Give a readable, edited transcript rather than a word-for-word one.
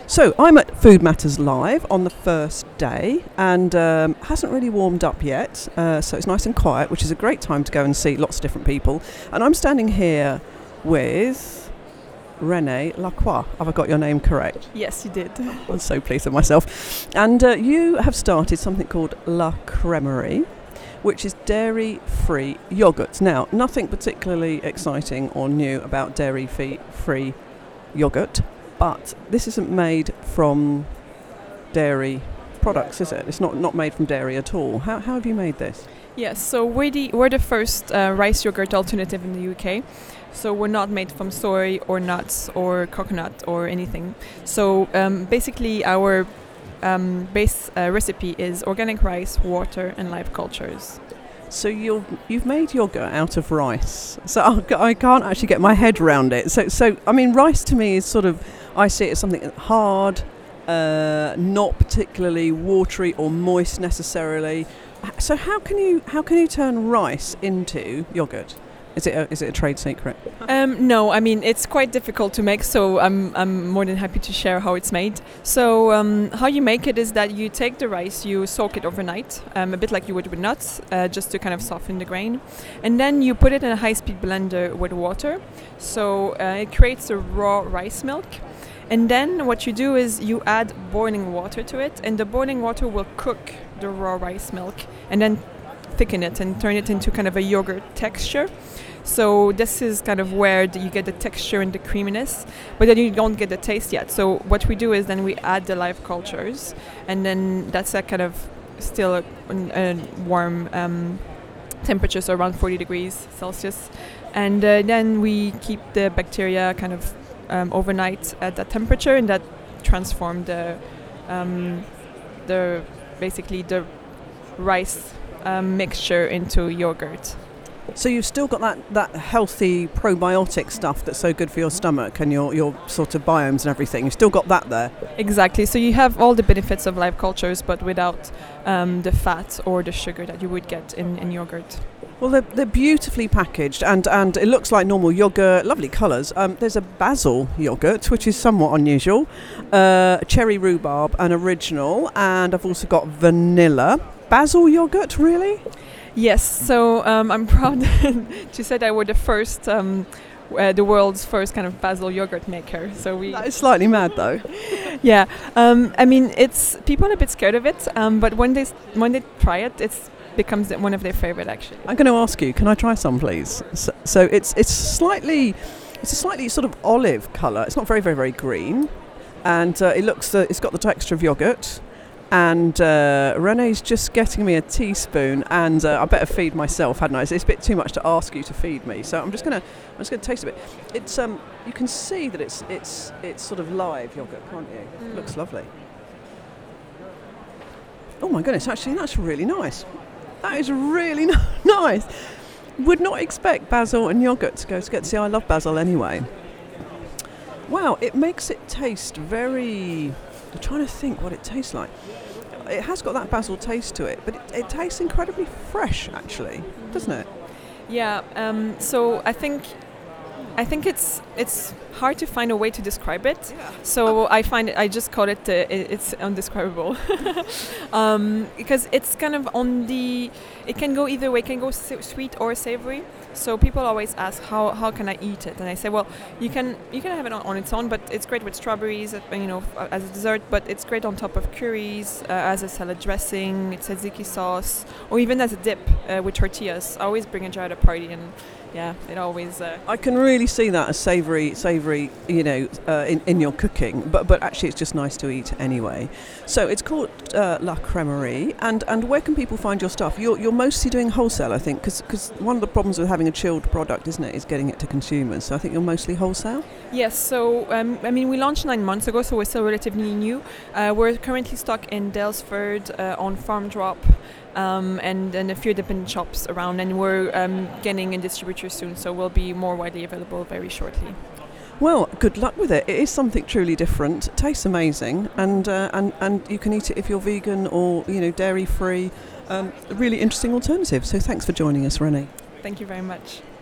So I'm at Food Matters Live on the first day and hasn't really warmed up yet, so it's nice and quiet, which is a great time to go and see lots of different people. And I'm standing here with Renée Lacroix. Have I got your name correct? Yes, you did. I'm so pleased with myself. And you have started something called La Crèmerie, which is dairy-free yogurts. Now, nothing particularly exciting or new about dairy-free yogurt, but this isn't made from dairy products, is it? It's not made from dairy at all. How have you made this? Yes, so we're the first rice yogurt alternative in the UK. So we're not made from soy or nuts or coconut or anything. So basically our base recipe is organic rice, water and live cultures. So you've made yogurt out of rice. So I can't actually get my head around it. So I mean, rice to me is sort of, I see it as something hard, not particularly watery or moist necessarily. So how can you turn rice into yogurt? Is it a trade secret? No, I mean it's quite difficult to make, so I'm more than happy to share how it's made. So how you make it is that you take the rice, you soak it overnight, a bit like you would with nuts, just to kind of soften the grain, and then you put it in a high-speed blender with water. So it creates a raw rice milk. And then what you do is you add boiling water to it, and the boiling water will cook the raw rice milk and then thicken it and turn it into kind of a yogurt texture. So this is kind of where you get the texture and the creaminess, but then you don't get the taste yet. So what we do is then we add the live cultures, and then that's a kind of still a warm temperature, so around 40 degrees Celsius. And then we keep the bacteria kind of overnight at that temperature, and that transform the basically the rice mixture into yogurt. So you've still got that healthy probiotic stuff that's so good for your stomach and your sort of biomes and everything. You've still got that there. Exactly. So you have all the benefits of live cultures, but without the fat or the sugar that you would get in yogurt. Well, they're beautifully packaged and it looks like normal yogurt, lovely colours. There's a basil yogurt, which is somewhat unusual, cherry rhubarb, an original, and I've also got vanilla. Basil yogurt, really? Yes, so I'm proud to say that we're the first, the world's first kind of basil yogurt maker. So that is slightly mad, though. Yeah, I mean, it's people are a bit scared of it, but when they try it, it becomes one of their favorite. Actually, I'm going to ask you, can I try some, please? So it's a slightly sort of olive colour. It's not very, very, very green, and it's got the texture of yogurt. And Renée's just getting me a teaspoon, and I better feed myself, hadn't I? It's a bit too much to ask you to feed me, so I'm just gonna taste a bit. It's you can see that it's sort of live yogurt, can't you? It looks lovely. Oh my goodness, actually that's really nice. That is really nice. Would not expect basil and yogurt to go together. See, I love basil anyway. Wow, it makes it taste very. I'm trying to think what it tastes like. It has got that basil taste to it, but it tastes incredibly fresh, actually, doesn't it? Yeah. So I think it's hard to find a way to describe it. Yeah. So I just call it it's undescribable because it's kind of it can go either way. It can go sweet or savory. So people always ask how can I eat it, and I say, well, you can have it on its own, but it's great with strawberries, as a dessert. But it's great on top of curries, as a salad dressing, it's tzatziki sauce, or even as a dip with tortillas. I always bring a jar at a party, and yeah, it always. I can really see that as savoury, in your cooking, but actually it's just nice to eat anyway. So it's called La Crèmerie, and where can people find your stuff? You're mostly doing wholesale, I think, because one of the problems with having a chilled product, isn't it, is getting it to consumers. So I think you're mostly wholesale. Yes. So we launched 9 months ago, so we're still relatively new. We're currently stocked in Daylesford, on Farm Drop. And then a few different shops around, and we're getting a distributor soon, so we'll be more widely available very shortly. Well, good luck with it. It is something truly different. It tastes amazing, and you can eat it if you're vegan or dairy free. A really interesting alternative. So thanks for joining us, Renée. Thank you very much.